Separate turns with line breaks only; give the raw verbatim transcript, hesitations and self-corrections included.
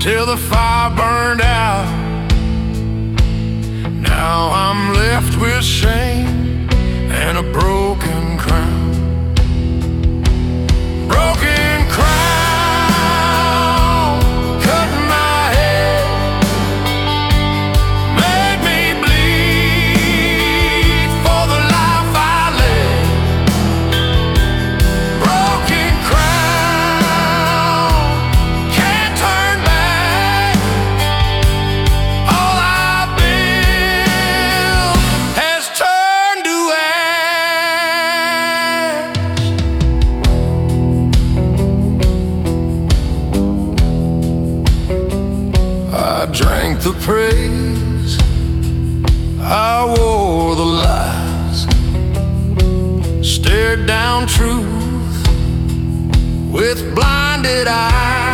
till the fire burned out. Now I'm left with shame and a broken crown. Broken crown, cutting my head, made me bleed for the life I led. Broken crown, can't turn back. All I've built has turned to ash. I drank the praise, I wore the lies, stared down truth with blinded eyes.